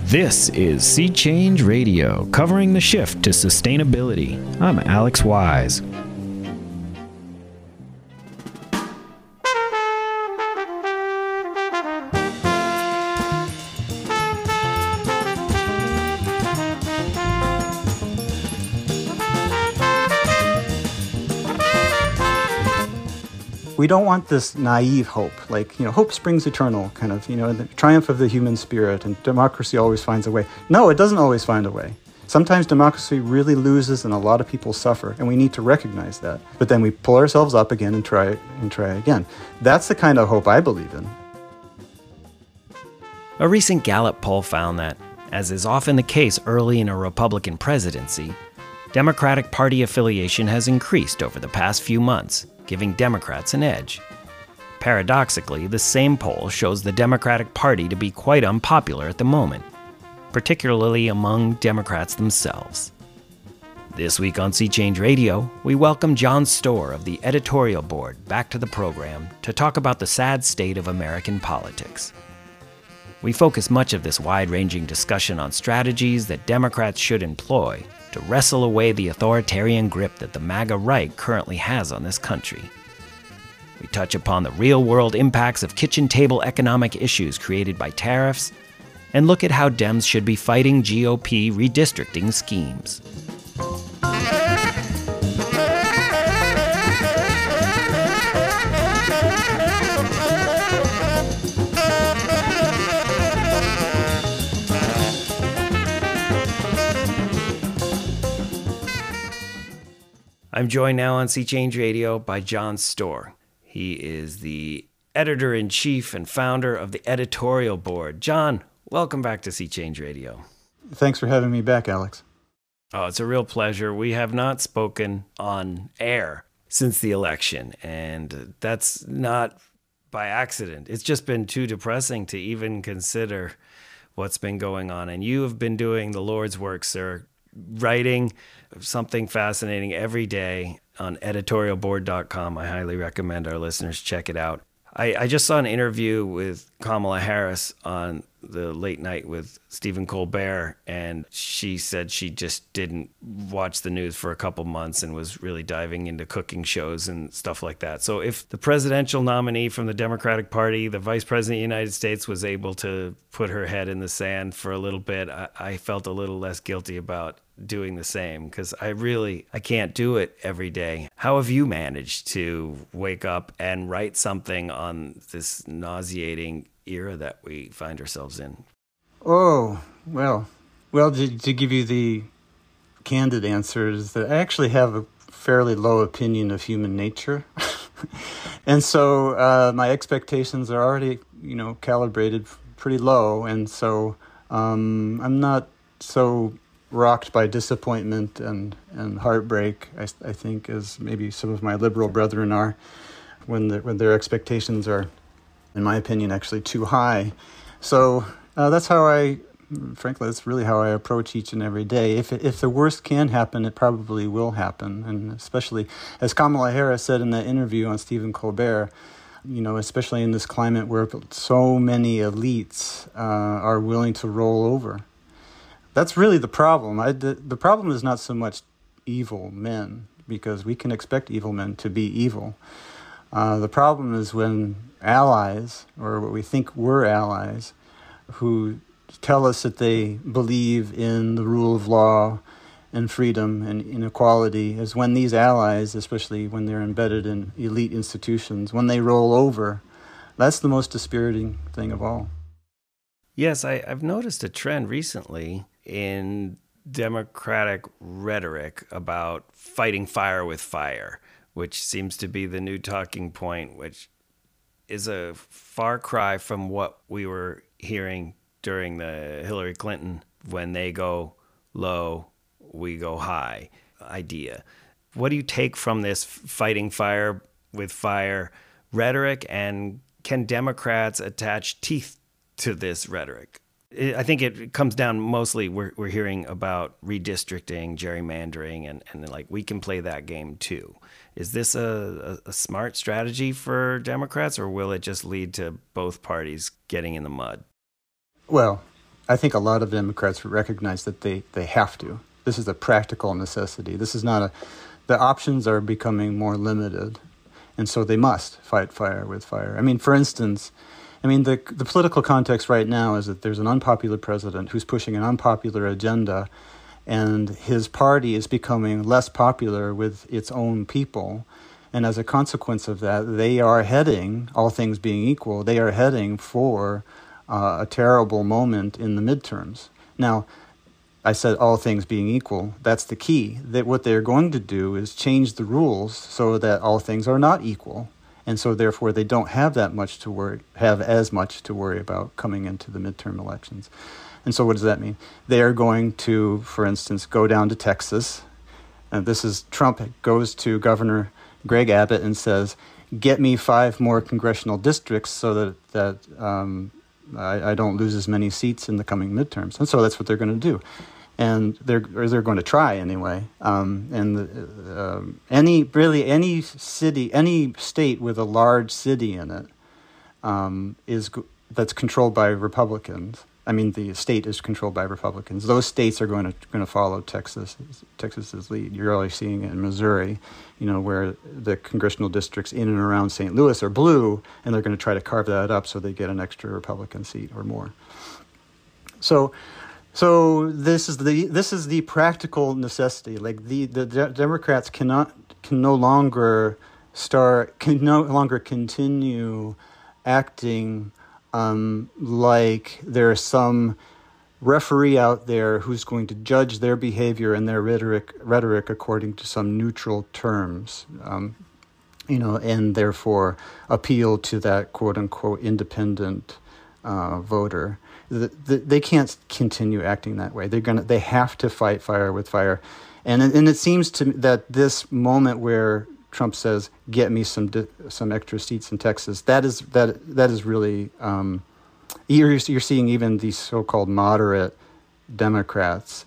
This is Sea Change Radio, covering the shift to sustainability. I'm Alex Wise. We don't want this naive hope, like, hope springs eternal, kind of, the triumph of the human spirit, and democracy always finds a way. No, it doesn't always find a way. Sometimes democracy really loses and a lot of people suffer, and we need to recognize that. But then we pull ourselves up again and try again. That's the kind of hope I believe in. A recent Gallup poll found that, as is often the case early in a Republican presidency, Democratic Party affiliation has increased over the past few months, giving Democrats an edge. Paradoxically, the same poll shows the Democratic Party to be quite unpopular at the moment, particularly among Democrats themselves. This week on Sea Change Radio, we welcome John Stoehr of the editorial board back to the program to talk about the sad state of American politics. We focus much of this wide-ranging discussion on strategies that Democrats should employ to wrestle away the authoritarian grip that the MAGA right currently has on this country. We touch upon the real-world impacts of kitchen table economic issues created by tariffs, and look at how Dems should be fighting GOP redistricting schemes. I'm joined now on Sea Change Radio by John Stoehr. He is the editor-in-chief and founder of the editorial board. John, welcome back to Sea Change Radio. Thanks for having me back, Alex. Oh, it's a real pleasure. We have not spoken on air since the election, and that's not by accident. It's just been too depressing to even consider what's been going on. And you have been doing the Lord's work, sir, writing something fascinating every day on editorialboard.com. I highly recommend our listeners check it out. I just saw an interview with Kamala Harris on the Late Night with Stephen Colbert, and she said she just didn't watch the news for a couple months and was really diving into cooking shows and stuff like that. So if the presidential nominee from the Democratic Party, the Vice President of the United States, was able to put her head in the sand for a little bit, I felt a little less guilty about doing the same, because I can't do it every day. How have you managed to wake up and write something on this nauseating era that we find ourselves in? Oh, well, to give you the candid answer is that I actually have a fairly low opinion of human nature. And so my expectations are already, calibrated pretty low. And so I'm not so rocked by disappointment and heartbreak, I think, as maybe some of my liberal brethren are, when their expectations are, in my opinion, actually too high. So that's really how I approach each and every day. If the worst can happen, it probably will happen. And especially, as Kamala Harris said in that interview on Stephen Colbert, especially in this climate where so many elites are willing to roll over. That's really the problem. The problem is not so much evil men, because we can expect evil men to be evil. The problem is when allies, or what we think were allies, who tell us that they believe in the rule of law and freedom and inequality, is when these allies, especially when they're embedded in elite institutions, when they roll over, that's the most dispiriting thing of all. Yes, I've noticed a trend recently in Democratic rhetoric about fighting fire with fire, which seems to be the new talking point, which is a far cry from what we were hearing during the Hillary Clinton "when they go low, we go high" idea. What do you take from this fighting fire with fire rhetoric, and can Democrats attach teeth to this rhetoric? I think it comes down mostly, we're hearing about redistricting, gerrymandering, and like we can play that game too. Is this a smart strategy for Democrats, or will it just lead to both parties getting in the mud? Well, I think a lot of Democrats recognize that they have to. This is a practical necessity. This is not the options are becoming more limited, and so they must fight fire with fire. I mean, for instance, the political context right now is that there's an unpopular president who's pushing an unpopular agenda, and his party is becoming less popular with its own people. And as a consequence of that, they are heading, all things being equal, they are heading for a terrible moment in the midterms. Now, I said all things being equal, that's the key. That what they're going to do is change the rules so that all things are not equal. And so therefore they don't have as much to worry about coming into the midterm elections. And so what does that mean? They are going to, for instance, go down to Texas. And this is Trump goes to Governor Greg Abbott and says, get me 5 more congressional districts so that I don't lose as many seats in the coming midterms. And so that's what they're going to do. And they're going to try anyway. Any city, any state with a large city in it that's controlled by Republicans. I mean, the state is controlled by Republicans. Those states are going to follow Texas's lead. You're already seeing it in Missouri, where the congressional districts in and around St. Louis are blue, and they're going to try to carve that up so they get an extra Republican seat or more. So this is the practical necessity. Like the Democrats can no longer continue acting like there's some referee out there who's going to judge their behavior and their rhetoric according to some neutral terms, and therefore appeal to that quote unquote independent voter. They can't continue acting that way. They have to fight fire with fire, and it seems to me that this moment where Trump says, "Get me some extra seats in Texas." That is really you're seeing even these so-called moderate Democrats,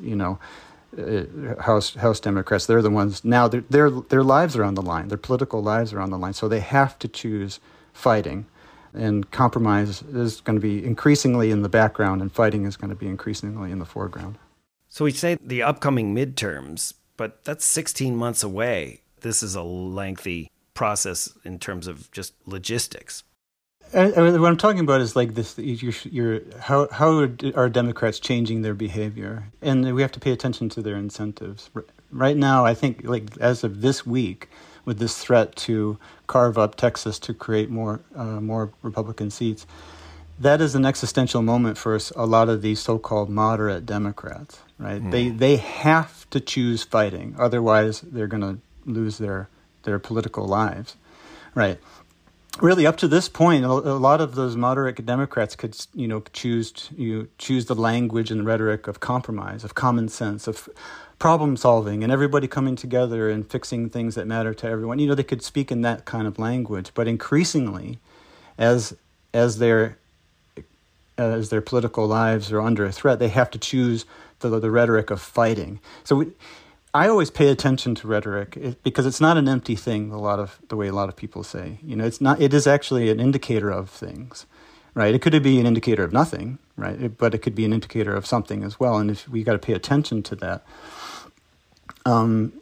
House Democrats. They're the ones now. Their lives are on the line. Their political lives are on the line. So they have to choose fighting, and compromise is going to be increasingly in the background, and fighting is going to be increasingly in the foreground. So we say the upcoming midterms, but that's 16 months away. This is a lengthy process in terms of just logistics. What I'm talking about is like this: how are Democrats changing their behavior, and we have to pay attention to their incentives. Right now, I think, like as of this week, with this threat to carve up Texas to create more Republican seats, that is an existential moment for a lot of these so-called moderate Democrats. Right? They have to choose fighting, otherwise they're going to lose their political lives, right? Really, up to this point, a lot of those moderate Democrats could, choose the language and rhetoric of compromise, of common sense, of problem solving, and everybody coming together and fixing things that matter to everyone. They could speak in that kind of language, but increasingly, as their political lives are under threat, they have to choose the rhetoric of fighting. So I always pay attention to rhetoric because it's not an empty thing. The way a lot of people say, it's not. It is actually an indicator of things, right? It could be an indicator of nothing, right? But it could be an indicator of something as well. And if we got to pay attention to that. I'm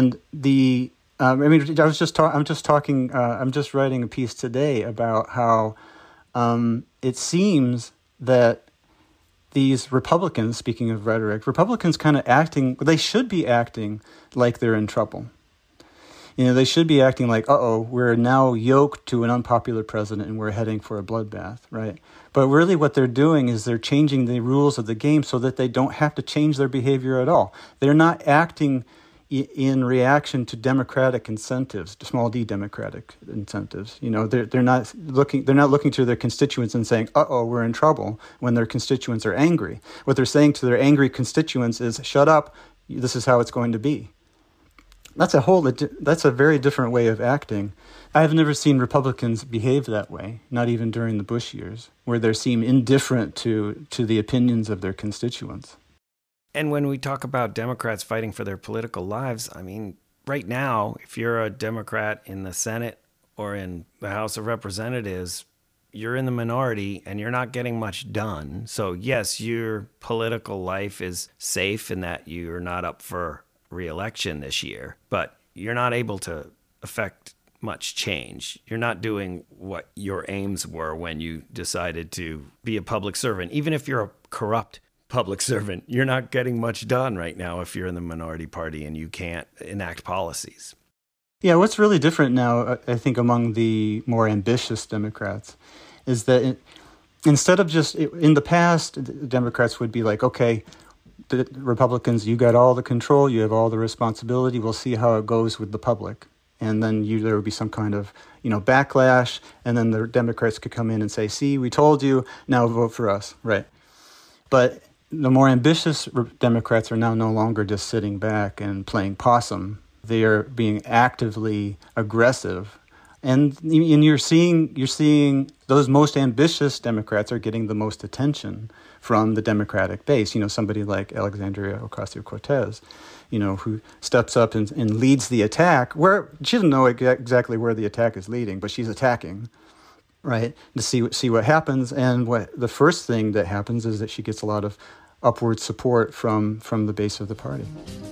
just writing a piece today about how it seems that these Republicans, speaking of rhetoric, Republicans kind of they should be acting like they're in trouble. They should be acting like, we're now yoked to an unpopular president and we're heading for a bloodbath, right? But really what they're doing is they're changing the rules of the game so that they don't have to change their behavior at all. They're not acting in reaction to democratic incentives, small d democratic incentives. They're not looking to their constituents and saying, we're in trouble, when their constituents are angry. What they're saying to their angry constituents is, shut up, this is how it's going to be. That's a very different way of acting. I have never seen Republicans behave that way, not even during the Bush years, where they seem indifferent to the opinions of their constituents. And when we talk about Democrats fighting for their political lives, I mean, right now, if you're a Democrat in the Senate or in the House of Representatives, you're in the minority and you're not getting much done. So yes, your political life is safe in that you're not up for re-election this year, but you're not able to affect much change. You're not doing what your aims were when you decided to be a public servant. Even if you're a corrupt public servant, you're not getting much done right now if you're in the minority party and you can't enact policies. Yeah, what's really different now, I think, among the more ambitious Democrats is that instead of just, in the past, the Democrats would be like, okay, the Republicans, you got all the control, you have all the responsibility, we'll see how it goes with the public. And then there would be some kind of, backlash, and then the Democrats could come in and say, see, we told you, now vote for us, right? But the more ambitious Democrats are now no longer just sitting back and playing possum. They are being actively aggressive. And you're seeing those most ambitious Democrats are getting the most attention from the Democratic base. Somebody like Alexandria Ocasio-Cortez, who steps up and leads the attack, where she doesn't know exactly where the attack is leading, but she's attacking, right, to see what happens. And the first thing that happens is that she gets a lot of upward support from the base of the party.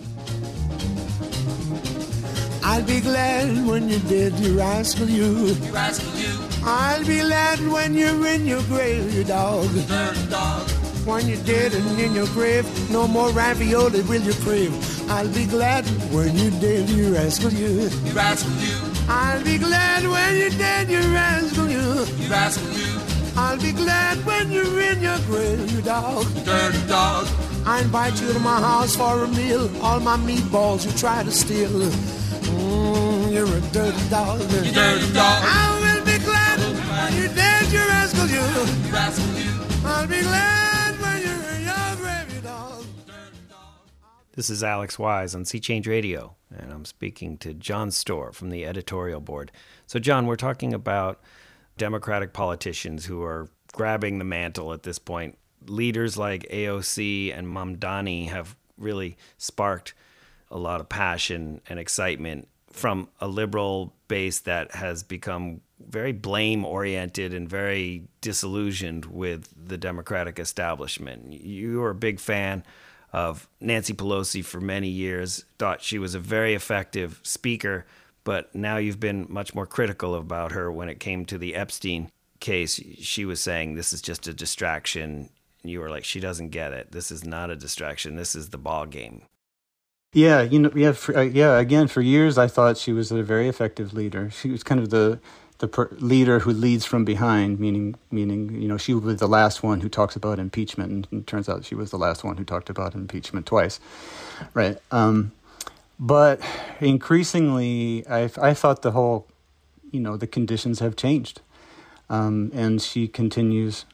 I'll be glad when you're dead, you rascal you. You rascal you. I'll be glad when you're in your grave, you dog. Dirty dog. When you're dead and in your grave, no more ravioli will you crave. I'll be glad when you're dead, you rascal you. You rascal you. I'll be glad when you're dead, you rascal you. You rascal you. I'll be glad when you're in your grave, you dog. Dirty dog. I invite you to my house for a meal. All my meatballs you try to steal. You're a dirty dog. You dirty dog. I will be glad when you're dead, you rascal you. You rascal you. I'll be glad when you're in your grave, you dog. This is Alex Wise on Sea Change Radio, and I'm speaking to John Storr from the editorial board. So, John, we're talking about Democratic politicians who are grabbing the mantle at this point. Leaders like AOC and Mamdani have really sparked a lot of passion and excitement from a liberal base that has become very blame-oriented and very disillusioned with the Democratic establishment. You were a big fan of Nancy Pelosi for many years, thought she was a very effective speaker, but now you've been much more critical about her when it came to the Epstein case. She was saying this is just a distraction. And you were like, she doesn't get it. This is not a distraction. This is the ball game. Yeah, again, for years I thought she was a very effective leader. She was kind of the leader who leads from behind, meaning, she was the last one who talks about impeachment, and it turns out she was the last one who talked about impeachment twice, right? But increasingly, I thought the whole, the conditions have changed, and she continues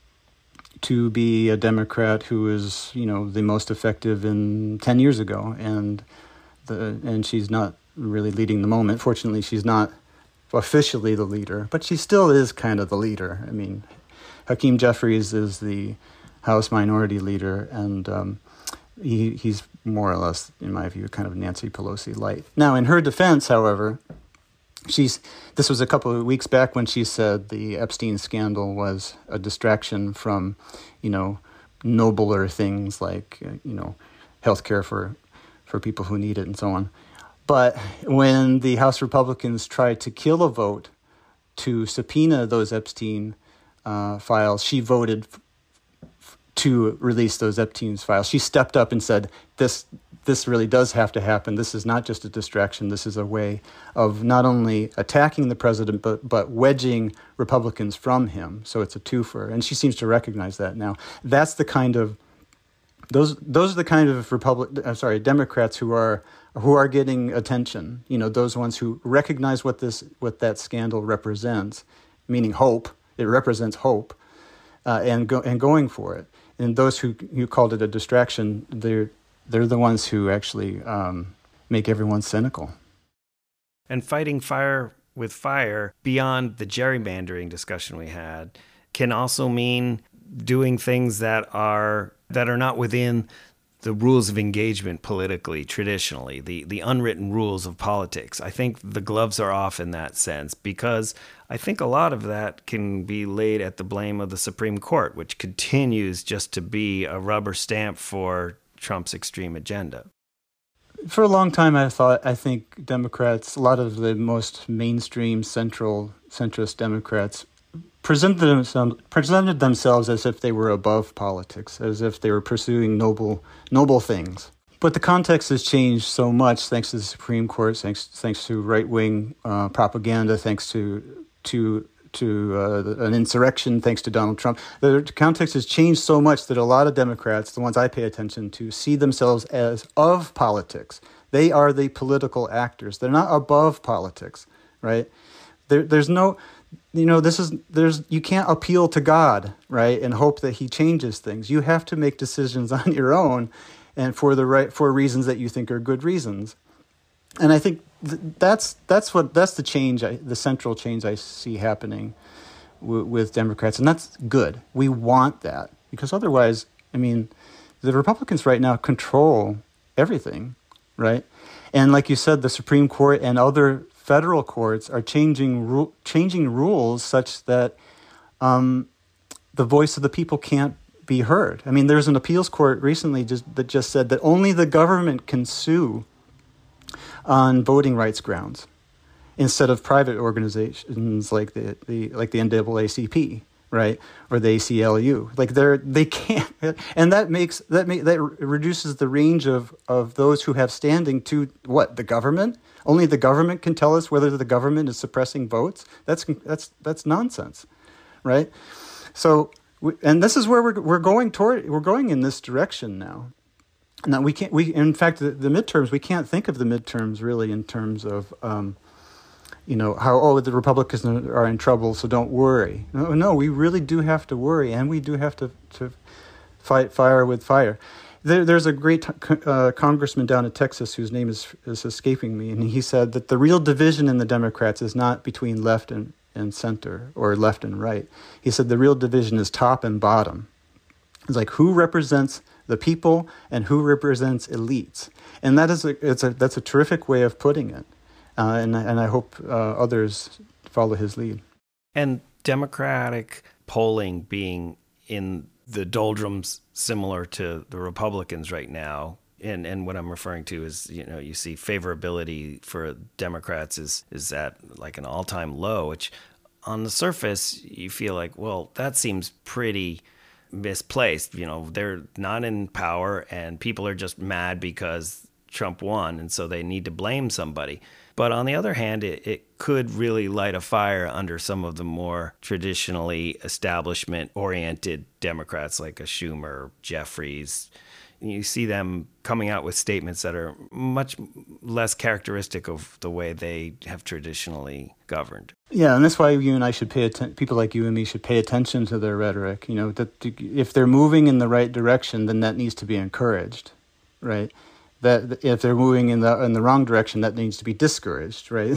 to be a Democrat who is, the most effective in 10 years ago, and she's not really leading the moment. Fortunately, she's not officially the leader, but she still is kind of the leader. I mean, Hakeem Jeffries is the House Minority Leader, and he's more or less, in my view, kind of Nancy Pelosi light. Now, in her defense, however, this was a couple of weeks back when she said the Epstein scandal was a distraction from, nobler things like, healthcare for people who need it and so on. But when the House Republicans tried to kill a vote to subpoena those Epstein files, she voted to release those Epstein files. She stepped up and said, this really does have to happen. This is not just a distraction. This is a way of not only attacking the president, but wedging Republicans from him. So it's a twofer. And she seems to recognize that now. That's the kind of, those are the kind of Democrats who are getting attention. Those ones who recognize what that scandal represents, meaning hope. It represents hope, and going for it. And those who called it a distraction, they're the ones who actually make everyone cynical. And fighting fire with fire beyond the gerrymandering discussion we had can also mean doing things that are not within the rules of engagement politically, traditionally, the unwritten rules of politics. I think the gloves are off in that sense, because I think a lot of that can be laid at the blame of the Supreme Court, which continues just to be a rubber stamp for Trump's extreme agenda. For a long time, I think Democrats, a lot of the most mainstream centrist Democrats, presented themselves as if they were above politics, as if they were pursuing noble things. But the context has changed so much thanks to the Supreme Court, thanks to right-wing propaganda, thanks to an insurrection, thanks to Donald Trump. The context has changed so much that a lot of Democrats, the ones I pay attention to, see themselves as of politics. They are the political actors. They're not above politics, right? There's no... you can't appeal to God, right, and hope that he changes things. You have to make decisions on your own, and for reasons that you think are good reasons. And I think that's the change, the central change I see happening with Democrats, and that's good. We want that, because otherwise, the Republicans right now control everything, right? And like you said, the Supreme Court and other federal courts are changing rules such that the voice of the people can't be heard. There's an appeals court recently that just said that only the government can sue on voting rights grounds instead of private organizations like the NAACP, right, or the ACLU. They can't, and that reduces the range of those who have standing to what? The government. Only the government can tell us whether the government is suppressing votes. That's nonsense, right? So, and this is where we're going toward. We're going in this direction now. Now in fact, the midterms, we can't think of the midterms really in terms of, how the Republicans are in trouble, so don't worry. No, we really do have to worry, and we do have to fight fire with fire. There's a great congressman down in Texas whose name is escaping me, and he said that the real division in the Democrats is not between left and center or left and right. He said the real division is top and bottom. It's like who represents the people and who represents elites, and that's a terrific way of putting it, and I hope others follow his lead. And Democratic polling being in the doldrums similar to the Republicans right now, and what I'm referring to is, you see favorability for Democrats is at like an all-time low, which on the surface you feel like, well, that seems pretty misplaced. They're not in power and people are just mad because Trump won, and so they need to blame somebody. But on the other hand, it could really light a fire under some of the more traditionally establishment-oriented Democrats like a Schumer, Jeffries. You see them coming out with statements that are much less characteristic of the way they have traditionally governed. Yeah, and that's why you and I should people like you and me should pay attention to their rhetoric. That if they're moving in the right direction, then that needs to be encouraged, right? That if they're moving in the wrong direction, that needs to be discouraged, right?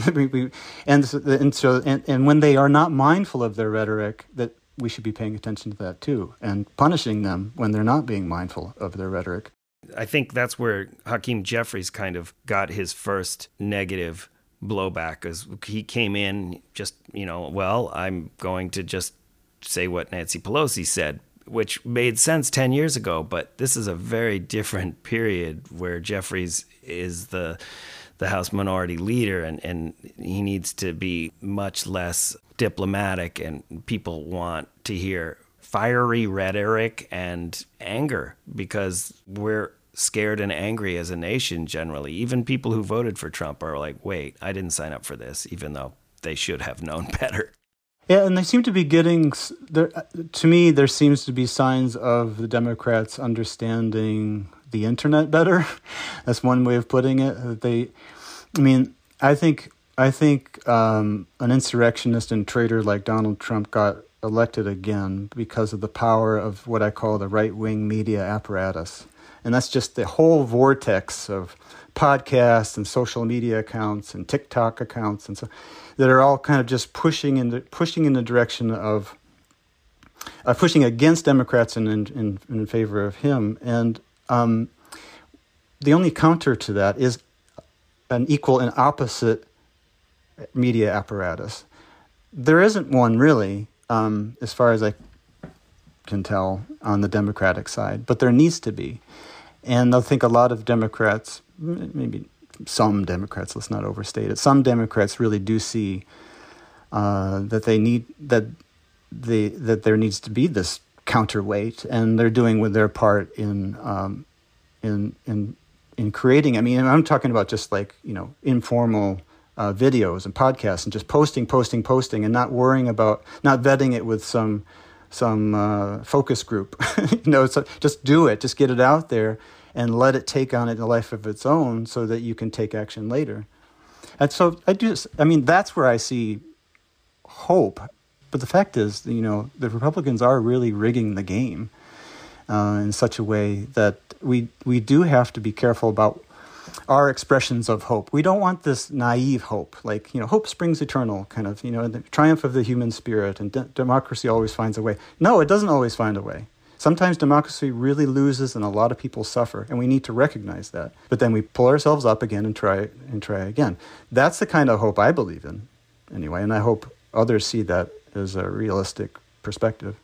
and when they are not mindful of their rhetoric, that we should be paying attention to that too, and punishing them when they're not being mindful of their rhetoric. I think that's where Hakeem Jeffries kind of got his first negative blowback, as he came in just, I'm going to just say what Nancy Pelosi said, which made sense 10 years ago, but this is a very different period where Jeffries is the House Minority Leader, and he needs to be much less diplomatic, and people want to hear fiery rhetoric and anger because we're scared and angry as a nation generally. Even people who voted for Trump are like, wait, I didn't sign up for this, even though they should have known better. Yeah, and they seem to be getting, to me, there seems to be signs of the Democrats understanding the internet better. That's one way of putting it. I think an insurrectionist and traitor like Donald Trump got elected again because of the power of what I call the right-wing media apparatus. And that's just the whole vortex of podcasts and social media accounts and TikTok accounts and so that are all kind of just pushing in the direction of pushing against Democrats and in favor of him. And the only counter to that is an equal and opposite media apparatus. There isn't one really, as far as I can tell, on the Democratic side, but there needs to be. And I think a lot of Democrats, maybe some Democrats, let's not overstate it, some Democrats really do see that there needs to be this counterweight, and they're doing with their part in creating. I mean, I'm talking about just like, informal videos and podcasts and just posting, and not worrying about, not vetting it with some focus group. So just do it, just get it out there and let it take on a life of its own so that you can take action later. And so that's where I see hope. But the fact is, the Republicans are really rigging the game in such a way that we do have to be careful about our expressions of hope. We don't want this naive hope, like, hope springs eternal, kind of, the triumph of the human spirit, and democracy always finds a way. No, it doesn't always find a way. Sometimes democracy really loses and a lot of people suffer, and we need to recognize that. But then we pull ourselves up again and try again. That's the kind of hope I believe in, anyway, and I hope others see that as a realistic perspective.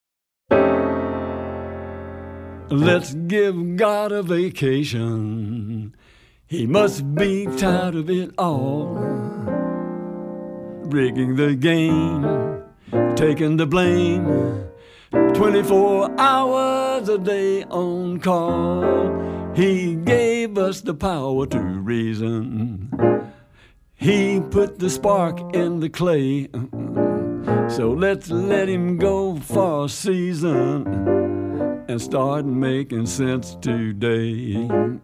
Let's give God a vacation. He must be tired of it all. Rigging the game, taking the blame, 24 hours a day on call. He gave us the power to reason. He put the spark in the clay. So let's let him go for a season and start making sense today.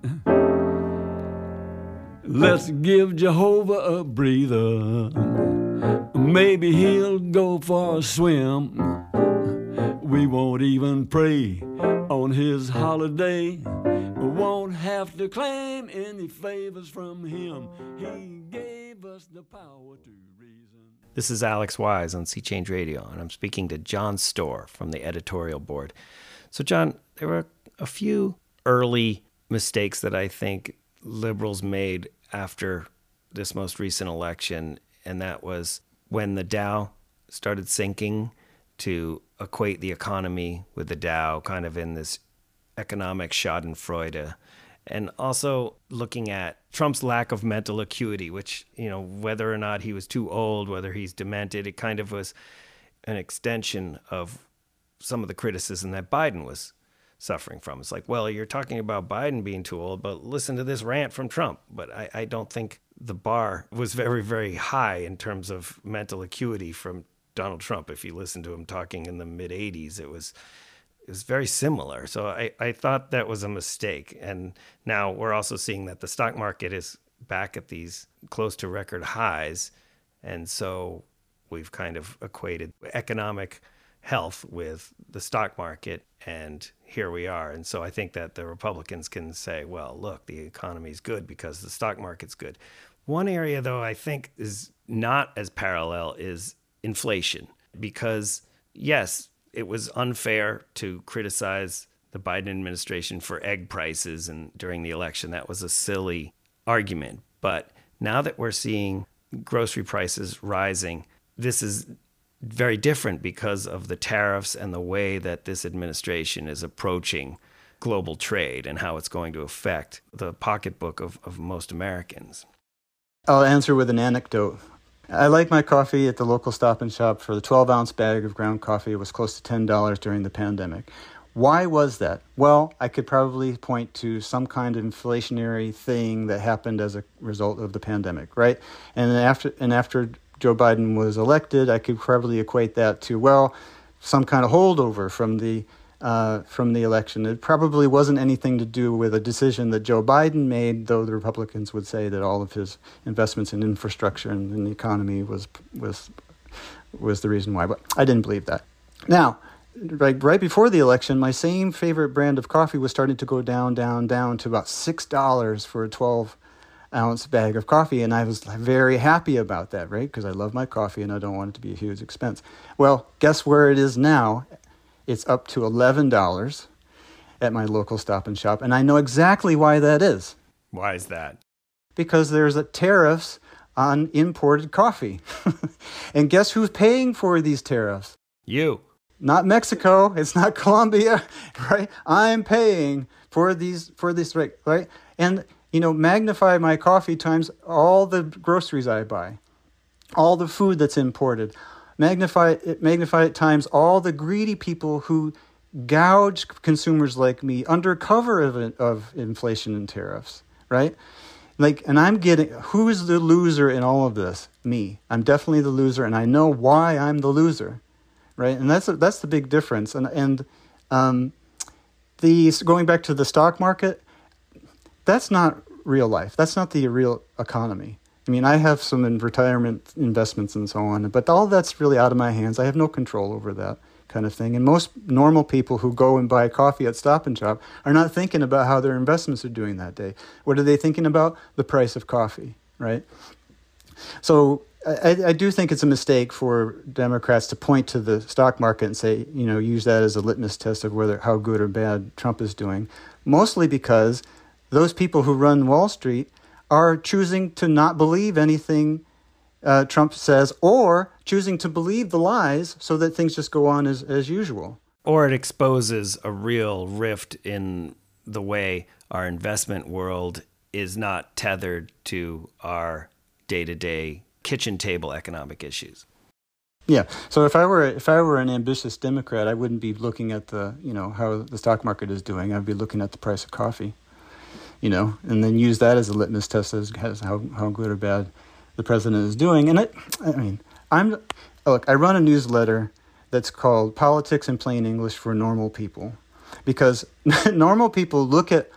Let's give Jehovah a breather. Maybe he'll go for a swim. We won't even pray on his holiday. We won't have to claim any favors from him. He gave us the power to reason. This is Alex Wise on Sea Change Radio, and I'm speaking to John Storr from the editorial board. So, John, there were a few early mistakes that I think liberals made after this most recent election, and that was when the Dow started sinking, to equate the economy with the Dow, kind of in this economic schadenfreude, and also looking at Trump's lack of mental acuity, which, whether or not he was too old, whether he's demented, it kind of was an extension of some of the criticism that Biden was suffering from. It's like, well, you're talking about Biden being too old, but listen to this rant from Trump. But I don't think the bar was very, very high in terms of mental acuity from Donald Trump. If you listen to him talking in the mid-'80s, it was very similar. So I thought that was a mistake. And now we're also seeing that the stock market is back at these close to record highs. And so we've kind of equated economic health with the stock market, and here we are. And so I think that the Republicans can say, well, look, the economy's good because the stock market's good. One area, though, I think is not as parallel is inflation, because yes, it was unfair to criticize the Biden administration for egg prices, and during the election, that was a silly argument. But now that we're seeing grocery prices rising, this is very different because of the tariffs and the way that this administration is approaching global trade and how it's going to affect the pocketbook of most Americans. I'll answer with an anecdote. I like my coffee at the local Stop and Shop. For the 12-ounce bag of ground coffee, it was close to $10 during the pandemic. Why was that? Well, I could probably point to some kind of inflationary thing that happened as a result of the pandemic, right? And after Joe Biden was elected, I could probably equate that to, well, some kind of holdover from the election. It probably wasn't anything to do with a decision that Joe Biden made, though the Republicans would say that all of his investments in infrastructure and in the economy was the reason why. But I didn't believe that. Now, right before the election, my same favorite brand of coffee was starting to go down to about $6 for a 12-ounce bag of coffee, and I was very happy about that, right? Because I love my coffee and I don't want it to be a huge expense. Well, guess where it is now? It's up to $11, at my local Stop and Shop, and I know exactly why that is. Why is that? Because there's tariffs on imported coffee. And guess who's paying for these tariffs? You. Not Mexico. It's not Colombia, right? I'm paying for this, right? And, magnify my coffee times all the groceries I buy, all the food that's imported. Magnify it times all the greedy people who gouge consumers like me under cover of inflation and tariffs, right? And I'm who's the loser in all of this? Me. I'm definitely the loser, and I know why I'm the loser, right? And that's the big difference. And going back to the stock market, that's not real life. That's not the real economy. I mean, I have some retirement investments and so on, but all that's really out of my hands. I have no control over that kind of thing. And most normal people who go and buy coffee at Stop and Shop are not thinking about how their investments are doing that day. What are they thinking about? The price of coffee, right? So I do think it's a mistake for Democrats to point to the stock market and say, use that as a litmus test of how good or bad Trump is doing, mostly because those people who run Wall Street are choosing to not believe anything Trump says, or choosing to believe the lies so that things just go on as usual. Or it exposes a real rift in the way our investment world is not tethered to our day-to-day kitchen table economic issues. Yeah. So if I were an ambitious Democrat, I wouldn't be looking at how the stock market is doing. I'd be looking at the price of coffee, and then use that as a litmus test as how good or bad the president is doing. And I run a newsletter that's called Politics in Plain English for Normal People, because normal people look at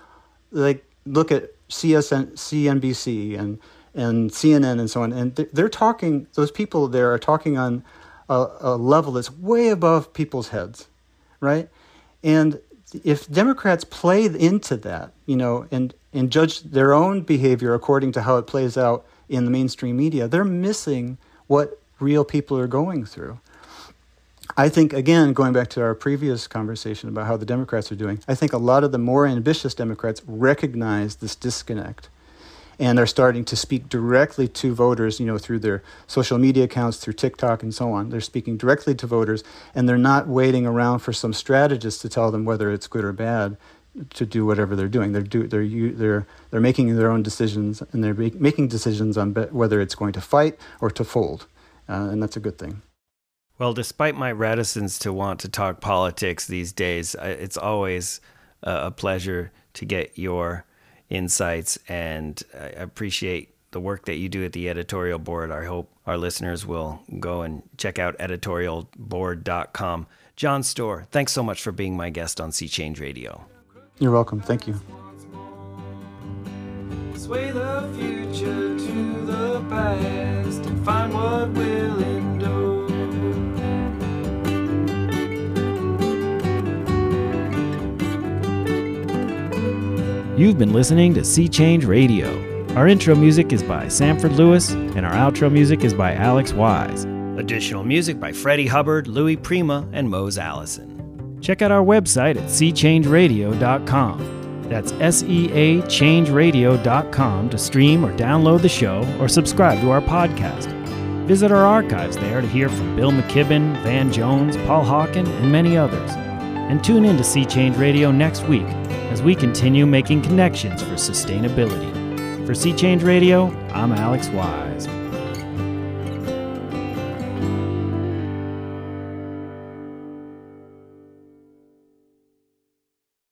CNBC and CNN and so on, and they're talking. Those people there are talking on a level that's way above people's heads, right? And if Democrats play into that, and judge their own behavior according to how it plays out in the mainstream media, they're missing what real people are going through. I think, again, going back to our previous conversation about how the Democrats are doing, I think a lot of the more ambitious Democrats recognize this disconnect, and are starting to speak directly to voters, through their social media accounts, through TikTok and so on. They're speaking directly to voters, and they're not waiting around for some strategist to tell them whether it's good or bad to do whatever they're doing. They're making their own decisions, and they're making decisions on whether it's going to fight or to fold, and that's a good thing. Well, despite my reticence to want to talk politics these days, it's always a pleasure to get your insights, and I appreciate the work that you do at the editorial board. I hope our listeners will go and check out editorialboard.com. John Storr, thanks so much for being my guest on Sea Change Radio. You're welcome. Thank you. Sway the future to the past and find what will endure. You've been listening to Sea Change Radio. Our intro music is by Sanford Lewis, and our outro music is by Alex Wise. Additional music by Freddie Hubbard, Louis Prima, and Mose Allison. Check out our website at seachangeradio.com. That's SEAchangeradio.com to stream or download the show or subscribe to our podcast. Visit our archives there to hear from Bill McKibben, Van Jones, Paul Hawken, and many others. And tune in to Sea Change Radio next week as we continue making connections for sustainability. For Sea Change Radio, I'm Alex Wise.